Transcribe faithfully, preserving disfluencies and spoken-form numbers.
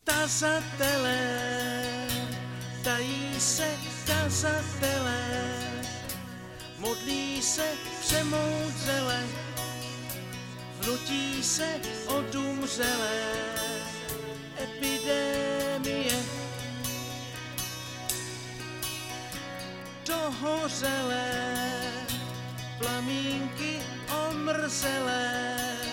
Tazatelé, tají se tazatelé, modlí se přemoudřele, vnutí se odumřelé, epidemie, dohořelé, plamínky omrzelé.